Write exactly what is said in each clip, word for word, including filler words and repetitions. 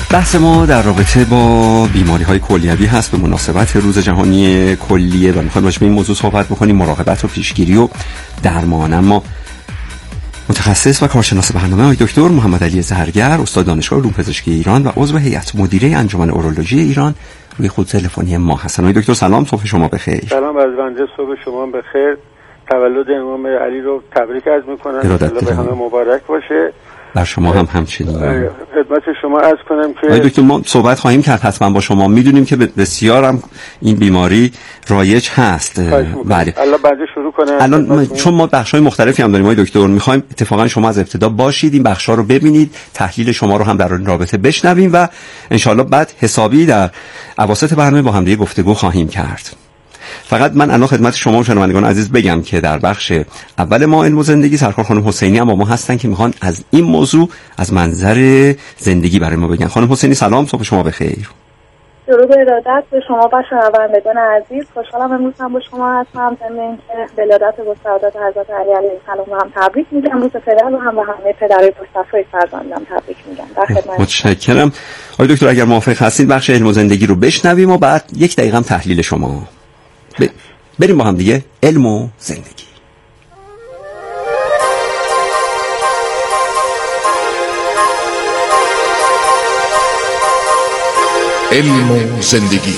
بحث ما در رابطه با بیماری‌های کلیوی هست به مناسبت روز جهانی کلیه و می‌خوایم راجع به این موضوع صحبت بکنیم، مراقبت و پیشگیری و درمان. اما متخصص و کارشناس برنامه آقای دکتر محمد علی زهرگر، استاد دانشگاه علوم پزشکی ایران و عضو هیئت مدیره انجمن اورولوژی ایران، روی خط تلفنی ما هستن. آقای دکتر سلام، صبح شما بخیر. سلام از بنده، صبح شما بخیر. تولد امام علی رو تبریک عرض می‌کنم. الله به همه مبارک باشه. بر شما هم همچنین. خدمت شما عرض کنم که آقای دکتر ما صحبت خواهیم کرد حتما با شما. میدونیم که بسیار هم این بیماری رایج هست. بله. الان بعد شروع کنم. الان چون ما بخش‌های مختلفی هم داریم آقای دکتر، می‌خوایم اتفاقا شما از ابتدا باشید، این بخش‌ها رو ببینید، تحلیل شما رو هم در این رابطه بشنویم و ان شاءالله بعد حسابی در اواسط برنامه با هم دیگه گفتگو خواهیم کرد. فقط من الان خدمت شما و شنوندگان عزیز بگم که در بخش اول ما علم و زندگی سرکار خانم حسینی هم با ما هستن که میخوان از این موضوع از منظر زندگی برای ما بگن. خانم حسینی سلام، صبح شما بخیر. درود و ارادت به شما و شنوندگان عزیز. خوشحالم امروز هم با شما هستم. ضمن اینکه ولادت و سعادت حضرت علی علیه السلام رو هم تبریک میگم. روز پدر رو هم و همه پدرای پرصفای فرزندم تبریک میگم. در خدمت. متشکرم. آقای دکتر اگر موافق هستید بخش علم و زندگی رو بشنویم و بعد یک دقیقه هم تحلیل شما. ب... بریم با هم دیگه علم و زندگی. علم و زندگی.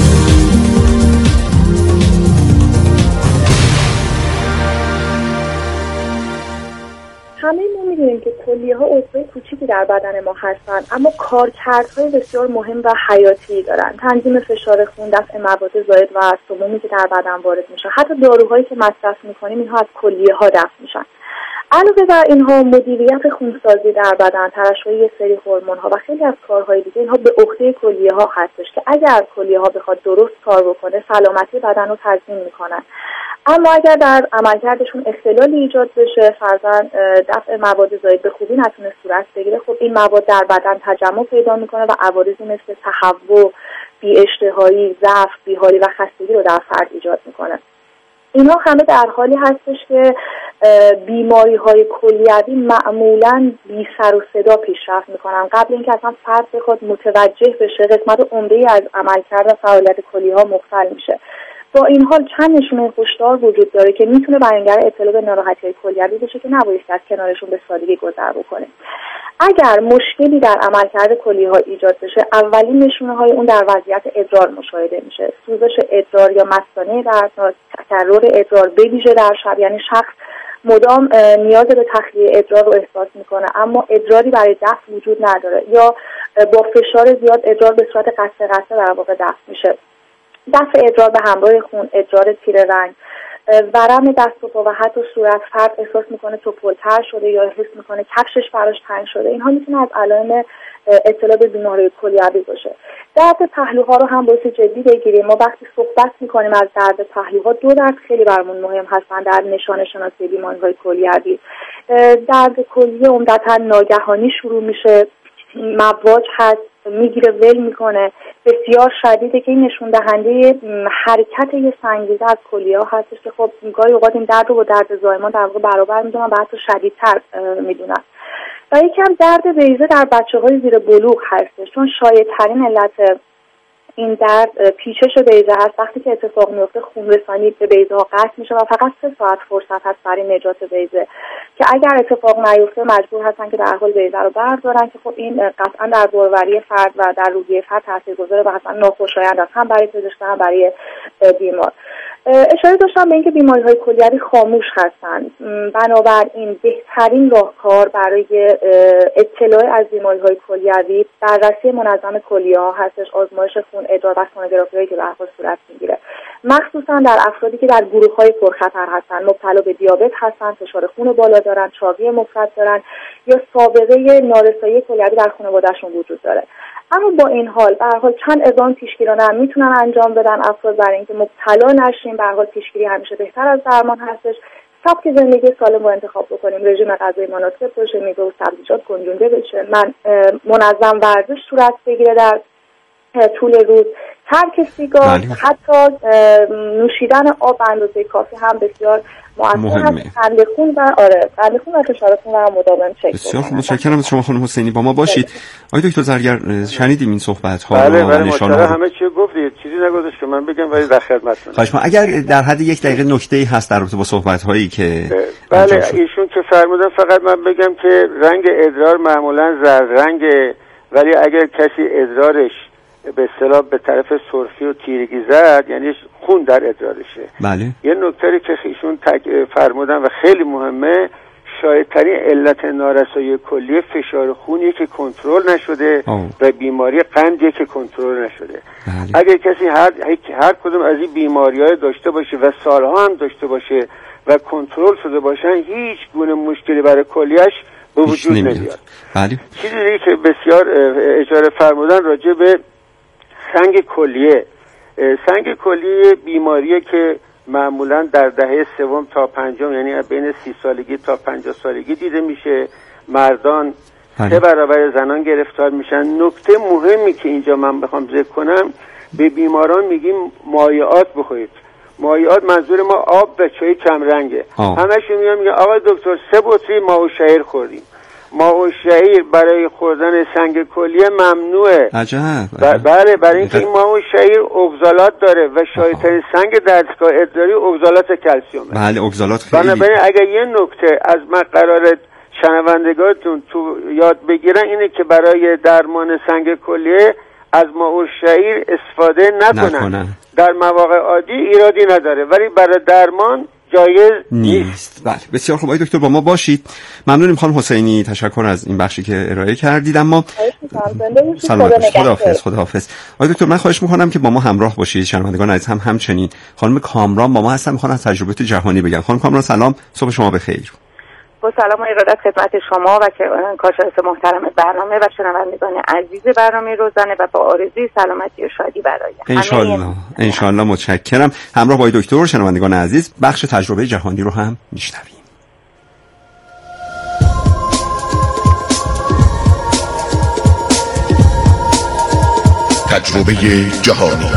همه ما میدونیم که کلیه ها عضوهای کوچیکی در بدن ما هستن، اما کارکردهای بسیار مهم و حیاتی دارن. تنظیم فشار خون، دفع مواد زائد و سمومی که در بدن وارد میشه. حتی داروهایی که مصرف میکنیم اینها از کلیه ها دفع میشن. علاوه بر اینها مدیریت خونسازی در بدن، ترشح یک سری هورمون ها و خیلی از کارهای دیگه اینها به عهده کلیه ها هستش که اگر کلیه ها بخواد درست کار بکنه سلامتی بدن رو تضمین میکنن. اما اگر در عملکردشون اختلالی ایجاد بشه، فرضاً دفع مواد زائد به خوبی نتونه صورت بگیره، خب این مواد در بدن تجمع پیدا میکنه و عوارضی مثل تهوع، بی‌اشتهایی، ضعف، بیحالی و خستگی رو در فرد ایجاد میکنه. اینا همه در حالی هستش که بیماری های کلیوی معمولاً بی سر و صدا پیشرفت میکنن قبل اینکه اصلا فرد بخواد متوجه بشه قسمت عمده‌ای از عملکرد و فعالیت کلیه ها مختل میشه. با این حال چند نشونه هشدار وجود داره که میتونه بیانگر اطلاع به ناراحتی‌های کلیوی بشه که نباید از کنارشون به سادگی گذر بکنه. اگر مشکلی در عملکرد کلیه‌ها ایجاد بشه، اولین نشونه‌های اون در وضعیت ادرار مشاهده میشه. سوزش ادرار یا مثانه دردناک، تکرر ادرار به ویژه در شب، یعنی شخص مدام نیاز به تخلیه ادرار رو احساس میکنه اما ادراری برای دفع وجود نداره، یا با فشار زیاد ادرار به صورت قطره قطره در واقع دفع میشه. دفع ادرار به همراه خون، ادرار تیره رنگ، ورم دست و پا و حتی صورت، فرد احساس میکنه توپل‌تر شده یا حس میکنه کفشش براش تنگ شده، اینها میتونه از علائم اطلاع به بیماری کلیوی باشه. درد پهلوها رو هم باید جدی بگیریم. ما وقتی صحبت میکنیم از درد پهلوها، دو درد خیلی برامون مهم هستن در نشانه شناسی بیماری‌های کلیوی. درد کلیه عمدتاً ناگهانی شروع میشه، مواج هست، میگیره ول میکنه، بسیار شدیده که این نشون دهنده حرکت یه سنگریزه از کلیه ها هستش که خب گاهی اوقات این درد رو با درد زایمان در واقع برابر میدونن و حتی شدیدتر میدونن. و یکم درد بیضه در بچه های زیر بلوغ هستش، چون شایع ترین علت این درد پیچش بیضه هست. وقتی که اتفاق میفته خون رسانی به بیضه ها قطع میشه و فقط سه ساعت فرصت هست برای نجات بیضه که اگر اتفاق نیفته مجبور هستن که در حال بیضه رو بردارن که خب این قطعا در باروری فرد و در روحیه فرد تاثیرگذاره و اصلا ناخوشایند است هم برای پزشک هم برای بیمار. اشاره داشتم به اینکه بیماری‌های کلیوی خاموش هستند، بنابراین بهترین راهکار برای اطلاع از بیماری‌های کلیوی بررسی منظم کلیه‌ها هستش، آزمایش خون، ادرار و سونوگرافی که به هر حال صورت میگیره، مخصوصا در افرادی که در گروه‌های پرخطر هستن، مبتلا به دیابت هستن، فشار خون بالا دارن، چاقی مفرط دارن یا سابقه نارسایی کلیوی در خانواده‌شون وجود داره. اما با این حال به هر حال چند اقدام پیشگیرانه هم میتونن انجام بدن افراد برای اینکه مبتلا نشیم. به هر حال پیشگیری همیشه بهتر از درمان هستش. سبک زندگی سالم رو انتخاب بکنیم، رژیم غذایی مناسب باشه، میوه و سبزیجات گنجونده بشه، من منظم ورزش صورت بگیره در طول روز، ترک سیگار، حتی نوشیدن آب به اندازه کافی هم بسیار مؤثر است. قند خون و آره قند خون و فشار خون رو مداوم چک. بسیار متشکرم از شما خانم حسینی، با ما باشید. آقای دکتر زرگر شنیدیم این صحبت ها بله رو؟ بله ماشاءالله همه چی گفتید، چیزی نگذاشت که من بگم ولی در خدمتتون. خواهش می‌کنم اگر در حد یک دقیقه نکته‌ای هست در رابطه با صحبت هایی که بله ایشون که فرمودن، فقط من بگم که رنگ ادرار معمولا زرد رنگه، ولی اگر کسی ادرارش به اصطلاح به طرف سرخی و تیرگی زد یعنی خون در ادرارشه. بله. یه نکته که ایشون فرمودن و خیلی مهمه، شایدترین علت نارسایی کلیه فشار خونیه که کنترل نشده آه. و بیماری قندیه که کنترل نشده. بله. اگر کسی هر هر کدوم از این بیماری‌ها داشته باشه و سالها هم داشته باشه و کنترل شده باشن، هیچ گونه مشکلی برای کلیه‌اش به وجود نمیاد. بله. چیزی که بسیار اشاره فرمودن راجع به سنگ کلیه. سنگ کلیه بیماریه که معمولا در دهه سوم تا پنجم، یعنی بین سی سالگی تا پنجاه سالگی دیده میشه. مردان سه برابر زنان گرفتار میشن. نکته مهمی که اینجا من بخوام ذکر کنم، به بیماران میگیم مایعات بخورید. مایعات منظور ما آب و چای کم رنگه. همشون میگن میگن آقای دکتر سه بطری ماه و شعیر خوردیم. ماه و شعیر برای خوردن سنگ کلیه ممنوعه. عجب. ب- بله برای اینکه این ماه و شعیر اگزالات داره و شایدترین سنگ دستگاه ادراری اگزالات کلسیومه. بله اگزالات خیلی. بنابراین اگر یه نکته از من قراره شنوندگانتون تو یاد بگیرن اینه که برای درمان سنگ کلیه از ماه و شعیر استفاده نکنن. نکنن. در مواقع عادی ایرادی نداره ولی برای درمان جایز نیست. بله بسیار خوب. آقای دکتر با ما باشید. ممنونیم خانم حسینی، تشکر از این بخشی که ارائه کردید. اما سلامت خداحافظ. خداحافظ. آقای دکتر من خواهش میکنم که با ما همراه باشید. شنوندگان عزیز هم همچنین. خانم کامران با ما هستن، میخوان از تجربیات جهانی بگن. خانم کامران سلام، صبح شما بخیر. با سلام و ارادت خدمت شما و کارشناس محترم برنامه و شنوندگان عزیز برنامه روزانه و با آرزوی سلامتی و شادی برای همه. انشالله انشالله متشکرم. همراه با دکتر شنوندگان عزیز بخش تجربه جهانی رو هم میشنویم. تجربه جهانی.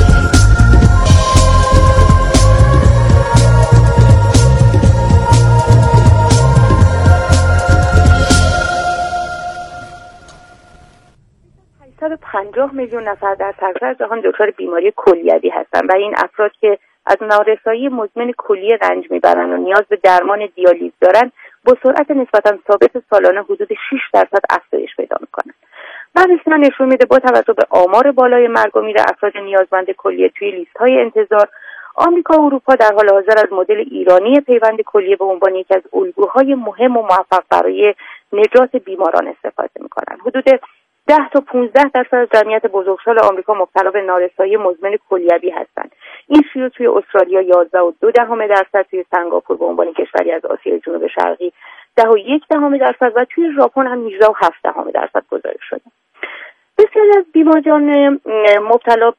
هشتصد و پنجاه میلیون نفر در سراسر جهان دچار بیماری کلیوی هستند و این افراد که از نارسایی مزمن کلیه رنج میبرند و نیاز به درمان دیالیز دارند با سرعت نسبتا ثابت سالانه حدود شش درصد افزایش پیدا میکنند. بررسی‌ها نشون میده با توجه به آمار بالای مرگ و میر افراد نیازمند کلیه توی لیست‌های انتظار، آمریکا و اروپا در حال حاضر از مدل ایرانی پیوند کلیه به عنوان یکی از الگوهای مهم و موفق برای نجات بیماران استفاده میکنند. حدود ده تا پانزده درصد از جمعیت بزرگسال آمریکا مبتلا به نارسایی مزمن کلیوی هستند. این شیوع توی استرالیا یازده و دو دهم درصد، توی سنگاپور به عنوان کشوری از آسیای جنوب شرقی ده و یک دهم درصد و توی ژاپن هم هجده و هفت دهم درصد گزارش شده. بسیاری از بیماران مبتلا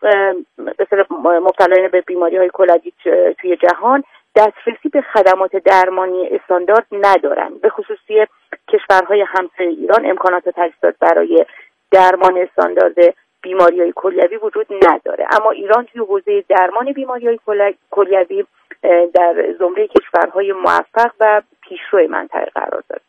مبتلایان به بیماری‌های کلیوی توی جهان دسترسی به خدمات درمانی استاندارد ندارند. به خصوص کشورهای همسایه ایران امکانات و تجهیزات برای درمان استاندارد بیماری‌های کلیوی وجود نداره، اما ایران توی حوزه درمان بیماری‌های کلیوی در زمره کشورهای موفق و پیشرو منطقه قرار داره.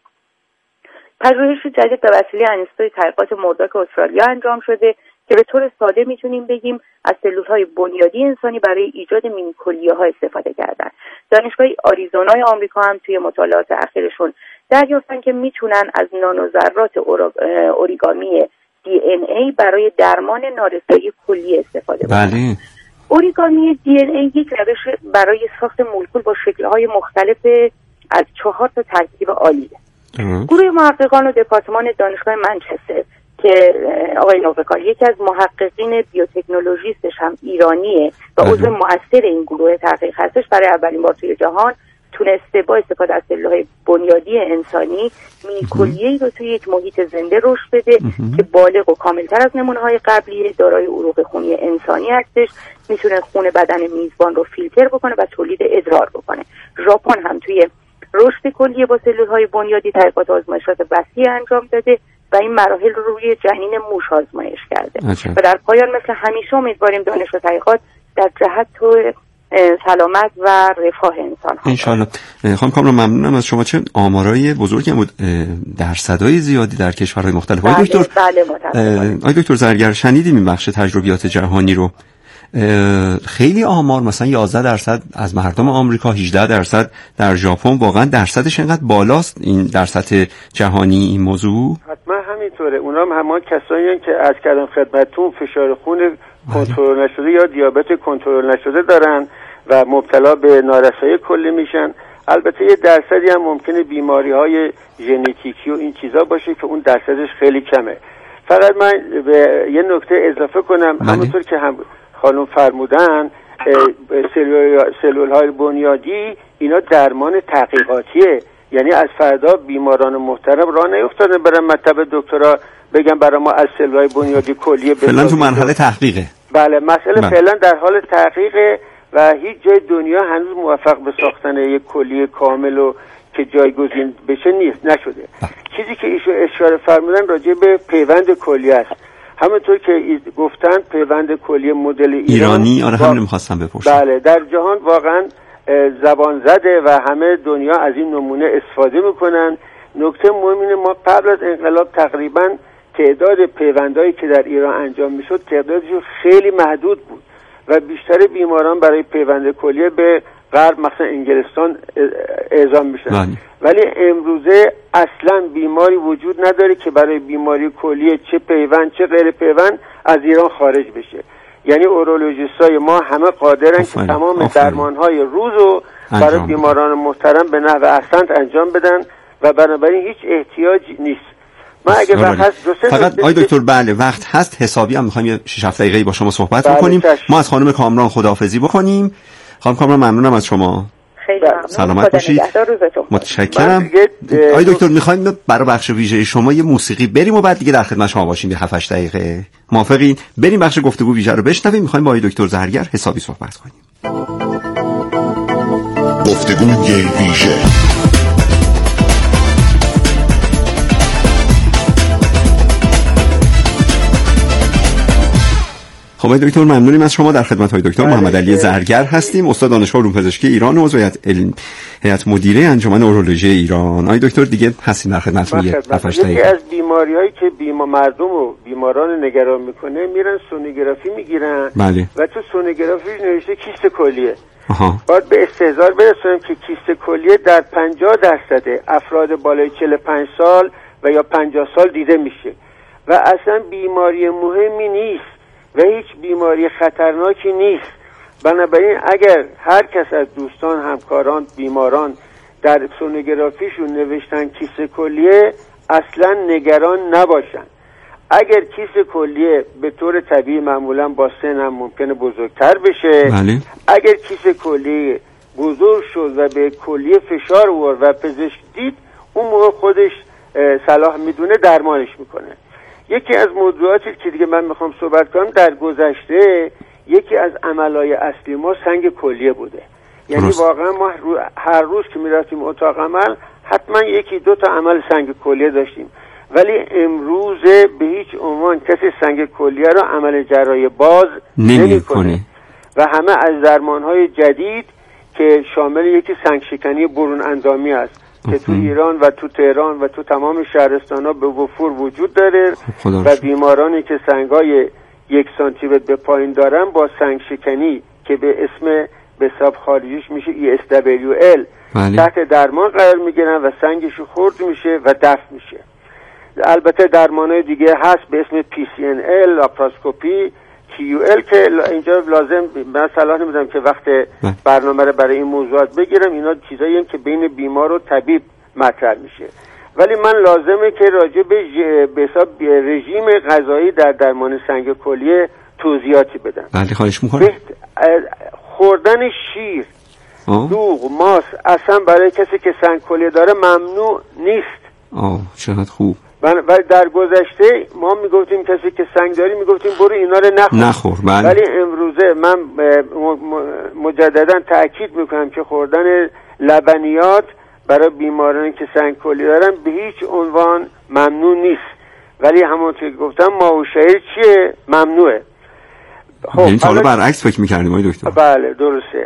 پژوهش جدید به وسیله انستیتوی تحقیقات مرداک استرالیا انجام شده که به طور ساده میتونیم بگیم از سلول‌های بنیادی انسانی برای ایجاد مینی کلیه‌ها استفاده کردن. دانشگاه آریزونای آمریکا هم توی مطالعات اخیرشون دریافتن که میتونن از نانوذرات اوریگامی دی ان ای برای درمان نارسایی کلیه استفاده کنن. بله. اوریگامی دی ان ای یک روش برای ساخت مولکول با شکل‌های مختلف از چهار تا ترکیب عالیه. گروه محققان و دپارتمان دانشگاه منچستر که آقای نوبکار یکی از محققین بیوتکنولوژیستش هم ایرانیه و عضو مؤثر این گروه تحقیق هستش، برای اولین بار توی جهان تونسته با استفاده از سلول‌های بنیادی انسانی مینی کلیه‌ای رو توی یک محیط زنده رشد بده که بالغ و کاملتر از نمونه‌های قبلی، دارای عروق خونی انسانی هستش، میتونه خون بدن میزبان رو فیلتر بکنه و تولید ادرار بکنه. ژاپن هم توی رشد کلیه با سلول‌های بنیادی تحقیقات و آزمایشات وسیع انجام داده و این مراحل رو روی جنین موش آزمایش کرده عجب. و در پایان مثل همیشه امیدواریم دانش و تحقیقات در جهت تو سلامت و رفاه انسان ها. انشالله. خانم کامران ممنونم از شما. چه آمارای بزرگی بود، درصدای زیادی در کشورهای مختلف. آقای دکتر بله متاسفانه. آقای دکتر زرگر شنیدیم این بخش تجربیات جهانی رو. خیلی آمار مثلا یازده درصد از مردم آمریکا، هجده درصد در ژاپن، واقعا درصدش اینقدر بالاست این در سطح جهانی این موضوع؟ حتما همینطوره. اونا هم همان کسایی هستند که از کردم خدمتتون فشار خون کنترل نشده یا دیابت کنترل نشده دارن و مبتلا به نارسایی کلی میشن. البته یه درصدی هم ممکنه بیماری های ژنتیکی و این چیزا باشه که اون درصدش خیلی کمه. فقط من به یه نکته اضافه کنم. همونطور که هم خانم فرمودن سلول های بنیادی اینا درمان تحقیقاتیه، یعنی از فردا بیماران محترم راه نیفتادن برن مطب دکترا بگم برای ما از سلول های بنیادی کلیه فعلا تو مرحله تحقیقه. بله مسئله فعلا در حال تحقیقه و هیچ جای دنیا هنوز موفق به ساختن یک کلیه کامل و که جایگزین بشه نیست نشده. چیزی که ایشون اشاره فرمودن راجع به پیوند کلیه است. همونطور که گفتن پیوند کلیه مدل ایران ایرانی آره همین می‌خواستم بپرسم. بله در جهان واقعا زبان زده و همه دنیا از این نمونه استفاده میکنن. نکته مهم اینه ما قبل از انقلاب تقریبا تعداد پیوندهایی که در ایران انجام میشد تعدادش خیلی محدود بود و بیشتر بیماران برای پیوند کلیه به غرب مثلا انگلستان اعزام میشن. ولی امروزه اصلا بیماری وجود نداره که برای بیماری کلیه چه پیوند چه غیر پیوند از ایران خارج بشه. یعنی اورولوژیستای ما همه قادرن که تمام درمانهای روز رو برای بیماران محترم به نحو احسن انجام بدن و بنابراین هیچ احتیاج نیست. ما اگه وقت هست فقط آقای دکتر بله وقت هست حسابی هم می‌خوایم یه شش هفت دقیقه‌ای با شما صحبت بله بکنیم. ما از خانم کامران خداحافظی بکنیم. خانم کامران ممنونم از شما. خیلی ممنون. سلامت باشید. متشکرم. آقای دکتر می‌خوایم برای بخش ویژه شما یه موسیقی بریم و بعد دیگه در خدمت شما باشیم یه هفت هشت دقیقه. موافقین؟ بریم بخش گفتگو ویژه رو بشنویم. می‌خوایم با آقای دکتر زرگر حسابی صحبت کنیم. گفتگوی ویژه. خب آقای دکتر ممنونیم از شما. در خدمت های دکتر محمد علی زرگر هستیم، استاد دانشگاه علوم پزشکی ایران و عضو هیئت مدیره انجمن اورولوژی ایران. آقای دکتر دیگه هستیم در خدمتتون. یکی از بیماری‌هایی که بیمار مردم و بیماران نگران میکنه میرن سونوگرافی میگیرن بله. و تو سونوگرافی نوشته کیست کلیه. آها. باید به استحضار برسونیم که کیست کلیه در پنجاه درصد افراد بالای چهل و پنج سال و یا پنجاه سال دیده میشه و اصلا بیماری مهمی نیست و هیچ بیماری خطرناکی نیست. بنابراین اگر هر کس از دوستان همکاران بیماران در سونوگرافیشون نوشتن کیست کلیه اصلا نگران نباشن. اگر کیست کلیه به طور طبیعی معمولا با سن هم ممکنه بزرگتر بشه بله. اگر کیست کلیه بزرگ شد و به کلیه فشار آورد و پزشک دید اون موقع خودش صلاح میدونه درمانش میکنه. یکی از موضوعاتی که دیگه من میخوام صحبت کنم در گذشته یکی از عملهای اصلی ما سنگ کلیه بوده. یعنی درست. واقعا ما هر روز که میرفتیم اتاق عمل حتما یکی دو تا عمل سنگ کلیه داشتیم ولی امروزه به هیچ عنوان کسی سنگ کلیه را عمل جراحی باز نمیکنه و همه از درمانهای جدید که شامل یکی سنگ شکنی برون اندامی است که تو ایران و تو تهران و تو تمام شهرستان‌ها به وفور وجود داره و بیمارانی که سنگ‌های یک سانتی متر به پایین دارن با سنگ شکنی که به اسم به حساب خارجیش میشه ای اس دبلیو ال تحت درمان قرار میگیرن و سنگش خرد میشه و دفع میشه. البته درمان‌های دیگه هست به اسم پی سی ان ال، لاپاراسکوپی، کیو ال که اینجا لازم من صلاح نمیدم که وقت برنامه رو برای این موضوعات بگیرم. اینا چیزایی هستند که بین بیمار و طبیب مطرح میشه ولی من لازمه که راجع به به حساب رژیم غذایی در درمان سنگ کلیه توضیحاتی بدم. بله خواهش می‌کنم. خوردن شیر، دوغ، ماست اصلا برای کسی که سنگ کلیه داره ممنوع نیست. آه چقدر خوب. و در گذشته ما میگفتیم کسی که سنگ داری میگفتیم برو اینا رو نخور, نخور بله. ولی امروزه من مجددا تأکید میکنم که خوردن لبنیات برای بیمارانی که سنگ کلیه دارن به هیچ عنوان ممنوع نیست ولی همونطور که گفتم ماه و شعیر چیه؟ ممنوعه. خب یعنی تا حالا برعکس فکر می‌کردیم آقای دکتر؟ بله درسته.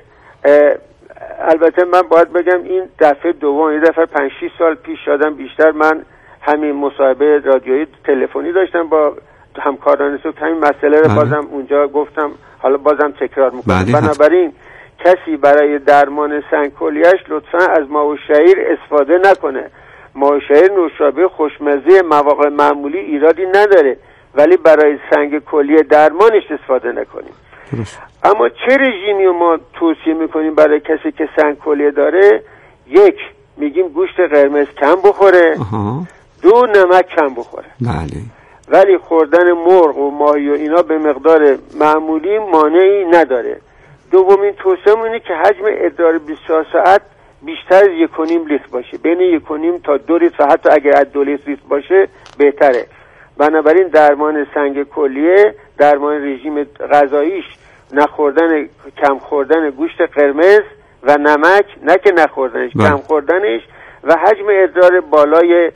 البته من باید بگم این دفعه دوم، یه دفعه پنج شش سال پیش شدم بیشتر، من همین مصاحبه رادیویی تلفنی داشتم با همکاران سو همین مسئله رو بازم اونجا گفتم، حالا بازم تکرار میکنم. بنابراین کسی برای درمان سنگ کلیه‌اش لطفا از ماه و شعیر استفاده نکنه. ماه و شعیر نوشابه خوشمزه مواقع معمولی ایرادی نداره، ولی برای سنگ کلیه درمانش استفاده نکنیم. درست. اما چه رژیمی رو ما توصیه میکنیم برای کسی که سنگ کلیه داره؟ یک، میگیم گوشت قرمز کم بخوره. آها. دو، نمک کم بخوره. بله. ولی خوردن مرغ و ماهی و اینا به مقدار معمولی مانعی نداره. دومین توصیه اینه که حجم ادرار بیست و چهار ساعت بیشتر از یک و نیم لیتر باشه، بین یک و نیم تا دو لیتر و حتی اگر از دو لیتر باشه بهتره. بنابراین درمان سنگ کلیه، درمان رژیم غذاییش نخوردن، کم خوردن گوشت قرمز و نمک، نه که نخوردنش، با. کم خوردنش و حجم ادرار بالای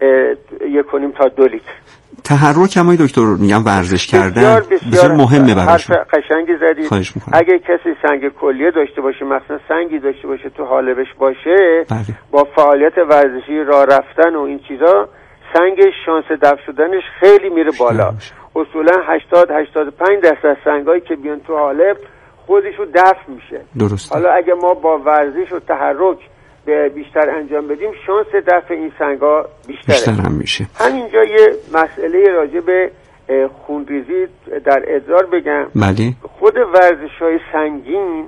یک و نیم تا دو لیتر. تحرک هم دکتر میگم ورزش کردن بسیار, بسیار, بسیار مهمه براشون. حرف قشنگی زدید. اگه کسی سنگ کلیه داشته باشه، مثلا سنگی داشته باشه تو حالبش باشه، بله. با فعالیت ورزشی، راه رفتن و این چیزا، سنگش شانس دفع شدنش خیلی میره بالا. اصولا هشتاد هشتاد و پنج درصد سنگایی که بیان تو حالب خودشو دفع میشه. درسته. حالا اگه ما با ورزش و تحرک بیشتر انجام بدیم، شانس دفع این سنگا بیشتره. بیشتر هم میشه. همینجا یه مسئله راجع به خونریزی در ادرار بگم. بله. خود ورزش‌های سنگین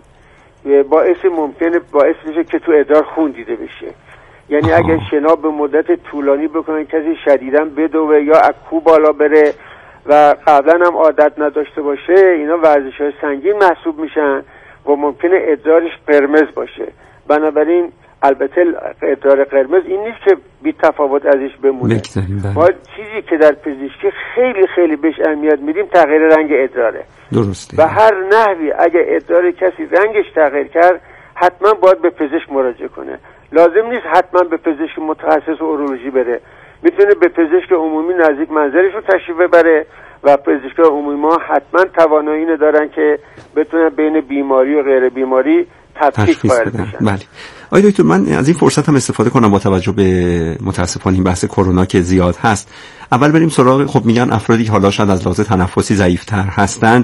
باعث ممکنه باعث میشه که تو ادرار خون دیده بشه. یعنی آه. اگه شنا به مدت طولانی بکنه، کسی شدیداً بدوه یا از کوه بالا بره و قبلا هم عادت نداشته باشه، اینا ورزش‌های سنگین محسوب میشن و ممکنه ادرارش قرمز باشه. بنابراین البته ادرار قرمز این نیست که بی تفاوت ازش بمونه. ما چیزی که در پزشکی خیلی خیلی بهش اهمیت میدیم تغییر رنگ ادراره. درسته. و هر نحوی اگه ادرار کسی رنگش تغییر کرد، حتما باید به پزشک مراجعه کنه. لازم نیست حتما به پزشک متخصص اورولوژی بره، میتونه به پزشک عمومی نزدیک منظرش رو تشریف ببره و پزشک عمومی ما حتما توانایی دارن که بتونن بین بیماری و غیر بیماری تشخیص بدن. بله. آقای دکتر، من از این فرصت هم استفاده کنم با توجه به متاسفانه این بحث کرونا که زیاد هست. اول بریم سراغ، خب میگن افرادی که حالا شاید از لحاظ تنفسی ضعیف‌تر هستن،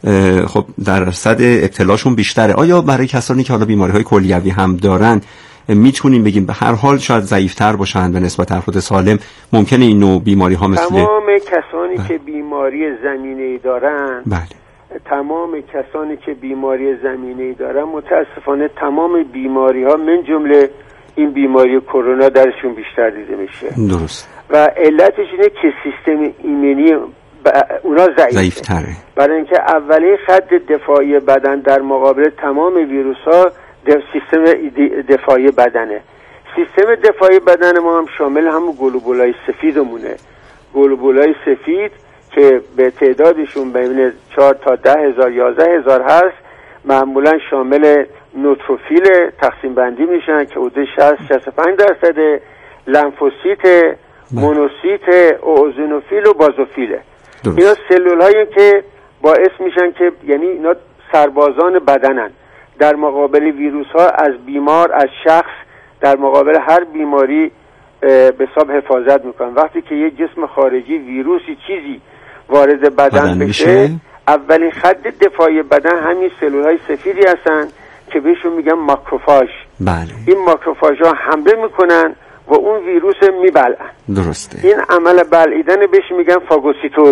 خب درصد ابتلاشون بیشتره. آیا برای کسانی که حالا بیماری‌های کلیوی هم دارن میتونیم بگیم به هر حال شاید ضعیف‌تر باشن به نسبت افراد سالم؟ ممکنه این نوع بیماری‌ها مثل تمام کسانی بله. که بیماری زمینه‌ای دارن، بله. تمام کسانی که بیماری زمینه‌ای دارن متاسفانه تمام بیماری‌ها من جمله این بیماری کرونا درشون بیشتر دیده میشه. درست. و علتش اینه که سیستم ایمنی اونا ضعیفه. ضعیف‌تره. برای اینکه اولین خط دفاعی بدن در مقابل تمام ویروس‌ها سیستم دفاعی بدنه. سیستم دفاعی بدن ما هم شامل همون گلوبولای سفیدمونه. گلوبولای سفید که به تعدادشون بین چهار تا ده هزار یازده هزار هست، معمولا شامل نوتروفیل تقسیم بندی میشن که حدود شصت شصت و پنج درصد، لمفوسیت، مونوسیت، اوزونوفیل و بازوفیله. اینا سلول هایی که باعث میشن که یعنی اینا سربازان بدنن در مقابل ویروس ها، از بیمار، از شخص در مقابل هر بیماری به حساب حفاظت میکنن. وقتی که یه جسم خارجی ویروسی چیزی وارد بدن, بدن بشه، اولین خط دفاعی بدن همین سلول های سفیدی هستن که بهشون میگن ماکروفاژ. بله. این ماکروفاژ ها حمله میکنن و اون ویروس میبلعن. درسته. این عمل بلعیدن بهش میگن فاگوسیتوز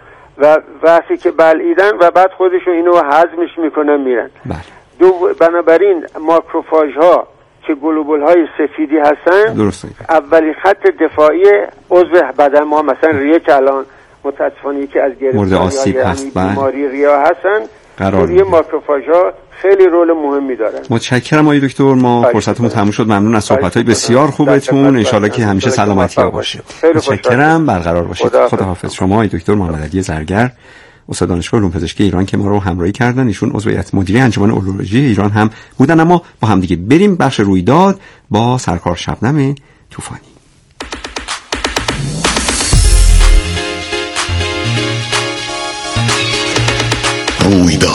و وقتی که بلعیدن و بعد خودشون اینو هضمش میکنن میرن. بله. دو بنابراین ماکروفاژ ها که گلوبول های سفیدی هستن، درسته، اولی خط دفاعی عضو بدن ما، مثلا ریه که الان متاسفانه یکی از گرفتاری هست، بیماری ریا هستن، قرار یه ماکروفاژ ها خیلی رول مهمی دارن. متشکرم آقای دکتر، ما فرصتمون تموم شد. ممنون از صحبت‌های بسیار خوبتون. ان شاءالله که همیشه سلامتی ها باشه. متشکرم، برقرار باشید. خداحافظ. شما آقای دکتر محمد علی زرگر، استاد دانشگاه علوم پزشکی ایران که ما رو همراهی کردن، ایشون عضو هیئت مدیره انجمن اورولوژی ایران هم بودن. اما با هم دیگه بریم بخش رویداد با سرکار شبنم طوفانی. رویداد.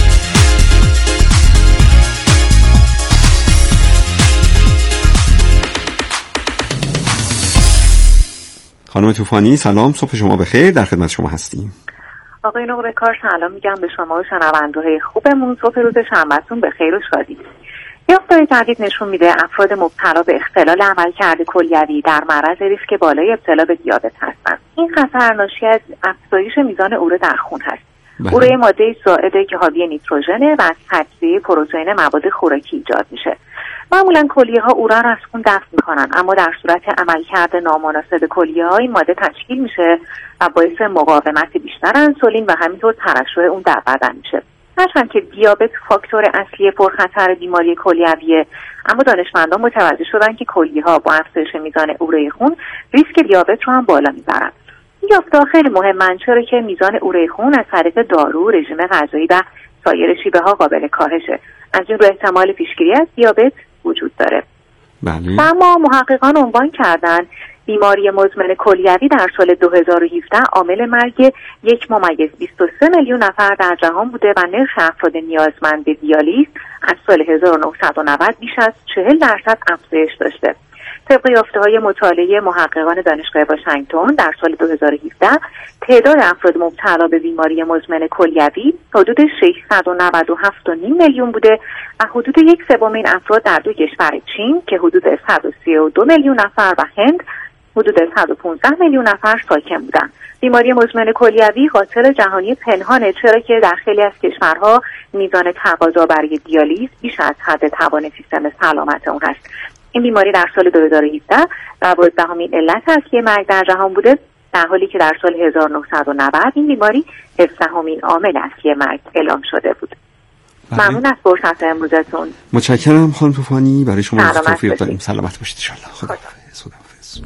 خانم طوفانی سلام، صبح شما بخیر، در خدمت شما هستیم. آقای نقره کار سلام میگم به شما و شنونده‌های خوبمون. صبح روز شنبهتون به خیر و شادی. یافته‌های جدید نشون میده افراد مبتلا به اختلال عملکرد کلیوی در معرض ریسک بالای ابتلا به دیابت هستند. این خطر ناشی از افزایش میزان اوره در خون هست. اوره ماده زائده که حاوی نیتروژنه و از تجزیه پروتئین مواد خوراکی ایجاد میشه. معمولا کلیه‌ها اوره را از خون دفع میکنن، اما در صورت عملکرد نامناسب کلیه‌ها این ماده تشکیل میشه و باعث مقاومت بیشتر انسولین و همینطور ترشح اون در بدن میشه. هرچند که دیابت فاکتور اصلی پرخطر بیماری کلیویه، اما دانشمندان متوجه شدن که کلیه‌ها با افزایش میزان اوره خون ریسک دیابت رو هم بالا میبرن. این یافته خیلی مهمن، چرا که میزان اوره خون از طریق دارو، رژیم غذایی و سایر شیوه‌ها قابل کاهشه. از این رو احتمال پیشگیری از دیابت وجود داره. بله. اما محققان عنوان کردن بیماری مزمن کلیوی در سال دو هزار و هفده عامل مرگ یک ممیز بیست و سه میلیون نفر در جهان بوده و نرخ افراد نیازمند به دیالیز از سال هزار و نهصد و نود بیش از چهل درصد افزایش داشته. طبق یافته‌های مطالعه محققان دانشگاه واشنگتن در سال دو هزار و هفده تعداد افراد مبتلا به بیماری مزمن کلیوی حدود ششصد و نود و هفت و نیم میلیون بوده و حدود یک سوم این افراد در دو کشور چین که حدود صد و سی و دو میلیون نفر و هند حدود صد و پانزده میلیون نفر ساکن بودند. بیماری مزمن کلیوی قاتل جهانی پنهانه، چرا که در خیلی از کشورها میزان تقاضا برای دیالیز بیش از حد توان سیستم سلامت اون هست. این بیماری در سال دو هزار و هفده دوازدهمین علت اصلی مرگ در جهان بوده، در حالی که در سال هزار و نهصد و نود این بیماری هفدهمین عامل اصلی مرگ اعلام شده بود. بله. ممنون از فرصت امروزتون. متشکرم خانم طوفانی، برای شما توفیق داریم. سلامت باشید ان شاء الله. خداحافظ. خداحافظ.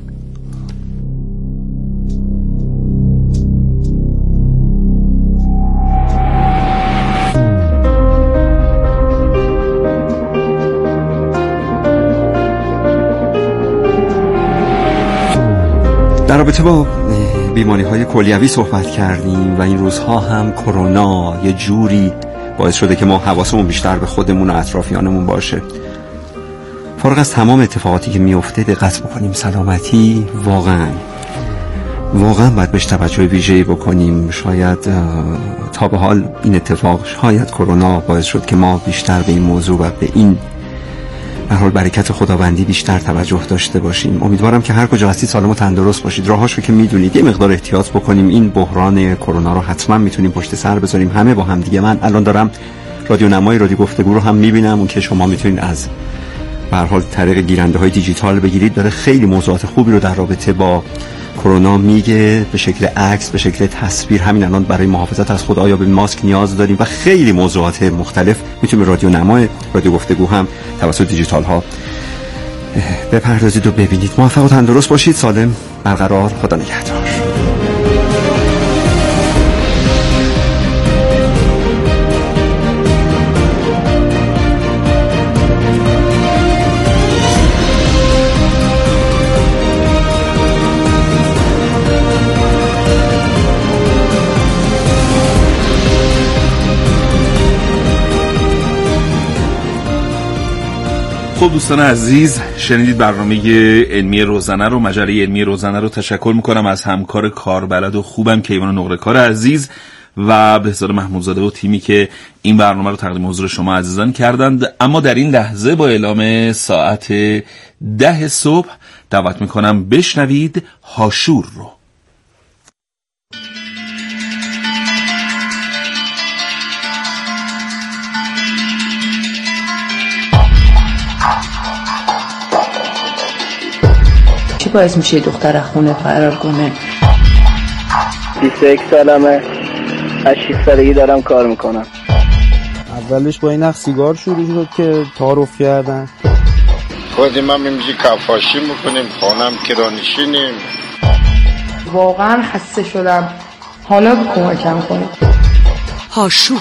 در رابطه با بیماری‌های کلیوی صحبت کردیم و این روزها هم کرونا یه جوری باعث شده که ما حواسمون بیشتر به خودمون و اطرافیانمون باشه. فارغ از تمام اتفاقاتی که میفته دقت بکنیم. سلامتی واقعا واقعا باید بهش توجه ویژه‌ای بکنیم. شاید تا به حال این اتفاق، شاید کرونا باعث شد که ما بیشتر به این موضوع و به این به هر حال برکت خداوندی بیشتر توجه داشته باشیم. امیدوارم که هر کجا هستید سالم و تندرست باشید. راهاشو که میدونید یه مقدار احتیاط بکنیم. این بحران کرونا رو حتما میتونیم پشت سر بذاریم همه با هم دیگه. من الان دارم رادیو نمای رادیو گفتگو رو هم میبینم، اون که شما میتونید از به هر حال طریق گیرنده های دیجیتال بگیرید. داره خیلی موضوعات خوبی رو در رابطه با کرونا میگه، به شکل عکس، به شکل تصویر. همین الان برای محافظت از خود آیا به ماسک نیاز داریم و خیلی موضوعات مختلف میتونید رادیو نمای رادیو گفتگو هم توسط دیجیتال ها بپردازید و ببینید. موفق و تندرست باشید، سالم برقرار. خدا نگهدار. خب دوستان عزیز، شنیدید برنامه علمی روزنه رو، مجله علمی روزنه رو. تشکر میکنم از همکار کاربلد و خوبم کیوان نقره کار عزیز و بهزاد محمودزاده و تیمی که این برنامه رو تقدیم حضور شما عزیزان کردند. اما در این لحظه با اعلام ساعت ده صبح دعوت میکنم بشنوید هاشور رو. چی باعث میشه دختر خونه فرار کنه؟ بیست و یک سالمه، از شش سالگی دارم کار میکنم. اولش با این اخ سیگار شروع شد که تعارف کردن. خودیم هم میمجی کفاشی میکنیم، خانم کرانشینیم. واقعا خسته شدم، حالا کمکم کنید. هاشور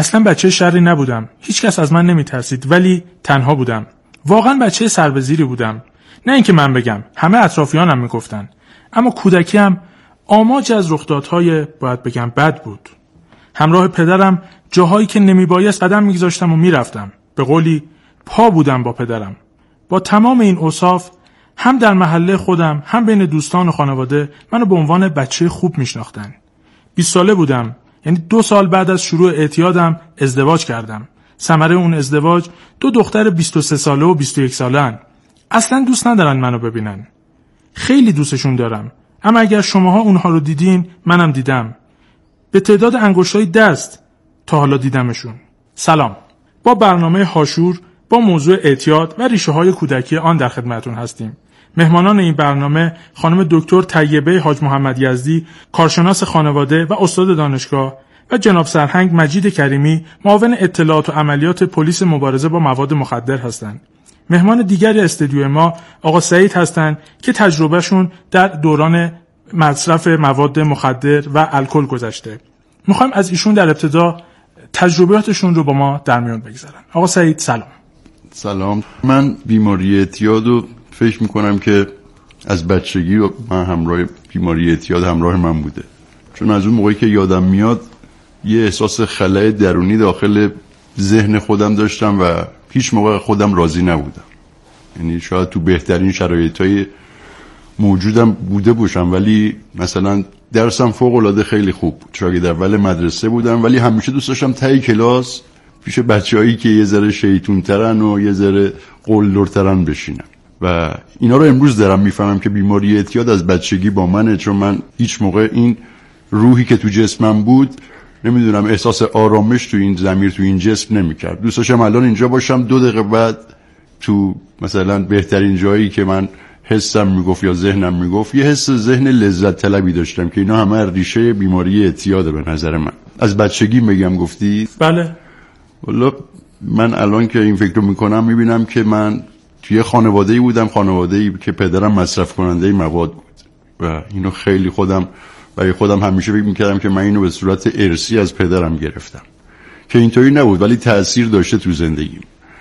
اصلا بچه شری نبودم. هیچ کس از من نمیترسید، ولی تنها بودم. واقعا بچه سربزیری بودم. نه اینکه من بگم، همه اطرافیانم میگفتن. اما کودکیم آماج از رخدادهای باید بگم بد بود. همراه پدرم جاهایی که نمیبایست قدم میگذاشتم و میرفتم. به قولی پا بودم با پدرم. با تمام این اوصاف هم در محله خودم هم بین دوستان و خانواده منو به عنوان بچه خوب میشناختن. بیست ساله بودم، یعنی دو سال بعد از شروع اعتیادم ازدواج کردم. ثمره اون ازدواج دو دختر بیست و سه ساله و بیست و یک ساله‌ان. اصلا دوست ندارن منو ببینن. خیلی دوستشون دارم، اما اگر شماها اونها رو دیدین، منم دیدم. به تعداد انگشتای دست تا حالا دیدمشون. سلام. با برنامه هاشور با موضوع اعتیاد و ریشه های کودکی آن در خدمتتون هستیم. مهمانان این برنامه خانم دکتر طیبه حاج محمد یزدی، کارشناس خانواده و استاد دانشگاه، و جناب سرهنگ مجید کریمی، معاون اطلاعات و عملیات پلیس مبارزه با مواد مخدر هستند. مهمان دیگری استودیو ما آقا سعید هستند که تجربهشون در دوران مصرف مواد مخدر و الکل گذشته. میخوایم از ایشون در ابتدا تجربیاتشون رو با ما در میان بگذارن. آقا سعید سلام. سلام. من بیماری اعتیاد رو فکر میکنم که از بچگی و من همراه بیماری اعتیاد همراه من بوده، چون از اون موقعی که یادم میاد یه احساس خلأ درونی داخل ذهن خودم داشتم و هیچ موقع خودم راضی نبودم. یعنی شاید تو بهترین شرایطهای موجودم بوده باشم، ولی مثلا درسم فوق العاده خیلی خوب بود، شاگرد اول مدرسه بودم، ولی همیشه دوست داشتم ته کلاس پیش بچه‌هایی که یه ذره شیطون‌ترن و یه ذره قلدرترن بشینم. و اینا رو امروز دارم میفهمم که بیماری اعتیاد از بچگی با منه، چون من هیچ موقع این روحی که تو جسمم بود، نمیدونم، احساس آرامش تو این ضمیر تو این جسم نمیکرد. دوست داشتم الان اینجا باشم، دو دقیقه بعد تو مثلا بهترین جایی که من حسم میگفت یا ذهنم میگفت، یه حس ذهن لذت طلبی داشتم که اینا همه ریشه بیماری اعتیاده به نظر من. از بچگی میگم گفتی؟ بله. والا من الان که این فکر رو میکنم میبینم که من توی خانواده‌ای بودم، خانواده‌ای که پدرم مصرف کننده مواد بود و اینو خیلی خودم برای خودم همیشه فکر میکردم که من اینو به صورت ارثی از پدرم گرفتم، که اینطوری نبود ولی تأثیر داشته تو زندگیم.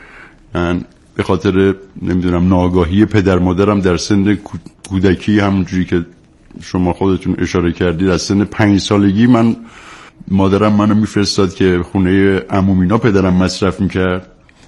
من به خاطر نمیدونم ناآگاهی پدر مادرم در سن کودکی، همونجوری که شما خودتون اشاره کردید، از سن پنج سالگی من مادرم منو میفرستاد که خونه عمومینا پدرم مصرف میکرد،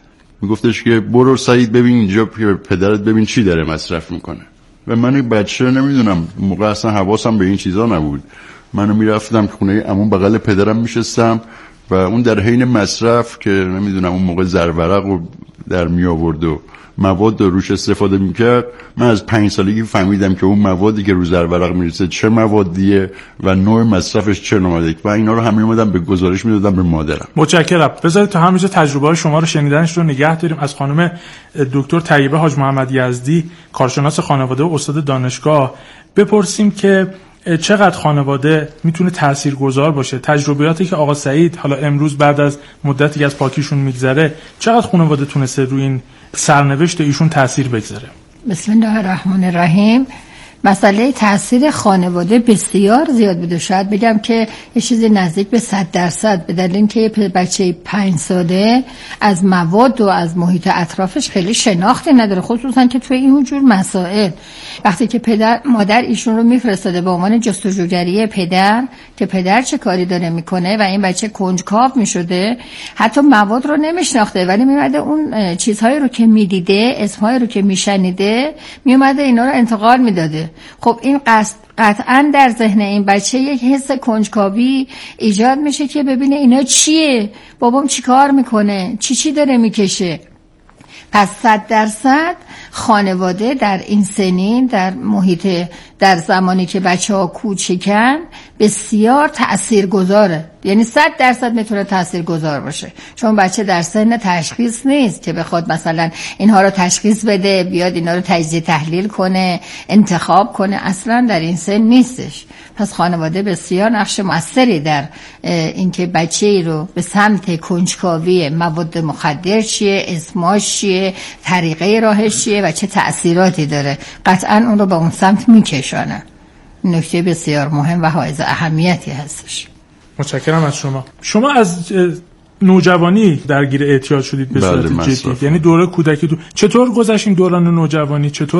میگفتش که برو سعید ببین اینجا پدرت ببین چی داره مصرف میکنه. و من بچه نمیدونم موقع اصلا حواسم به این چیزا نبود. منو میرفتم خونه عموم بغل پدرم میشستم و اون در حین مصرف که نمیدونم اون موقع زرورق رو در می آورد و مواد رو روش استفاده میکرد، من از پنج سالگی فهمیدم که اون موادی که رو زرورق میرسه چه موادیه و نوع مصرفش چه نوعیه و اینا رو همه اومدم به گزارش میدادم به مادرم. متشکرم. بذارید تا همینجا تجربه‌های شما رو شنیدنش رو نگه داریم. از خانم دکتر طیبه حاج محمد یزدی، کارشناس خانواده و استاد دانشگاه، بپرسیم که چقدر خانواده میتونه تاثیرگذار باشه. تجربیاتی که آقا سعید حالا امروز بعد از مدتی از پاکیشون میگذره، چقدر خانواده تونسته روی این سرنوشت ایشون تاثیر بگذاره؟ بسم الله الرحمن الرحیم. مسئله تاثیر خانواده بسیار زیاد بوده. شاید بگم که یه چیزی نزدیک به صد درصد، به دلیل اینکه یه بچه پنج ساله از مواد و از محیط اطرافش خیلی شناختی نداره، خصوصا که توی این جور مسائل وقتی که پدر مادر ایشون رو میفرستاده به عنوان جستجوگری پدر که پدر چه کاری داره میکنه و این بچه کنجکاو میشده، حتی مواد رو نمیشناخته ولی میومده اون چیزهایی رو که میدیده، اسمهایی رو که میشنیده، میومده اینا رو انتقال میداده. خب این قصد قطعا در ذهن این بچه یک حس کنجکاوی ایجاد میشه که ببینه اینا چیه، بابام چی کار میکنه، چی چی داره میکشه. پس صد درصد خانواده در این سنین، در محیط، در زمانی که بچه ها کوچکن بسیار تأثیر گذاره. یعنی صد درصد میتونه تأثیر گذار باشه، چون بچه در سن تشخیص نیست که بخواد مثلا اینها رو تشخیص بده، بیاد اینا رو تجزیه تحلیل کنه، انتخاب کنه، اصلا در این سن نیستش. پس خانواده بسیار نقش مؤثری در اینکه بچه‌ای رو به سمت کنجکاوی مواد مخدر چیه، اسماش چیه، طریقه راهش چیه و چه تأثیراتی داره، قطعا اون رو به اون سمت میکشانه. نکته بسیار مهم و حائز اهمیتی هستش. متشکرم از شما. شما از نوجوانی درگیر اعتیاد شدید به صورت بله، جدی، یعنی دوره کودکی تو چطور گذشتین دوران نوجوانی؟ چطور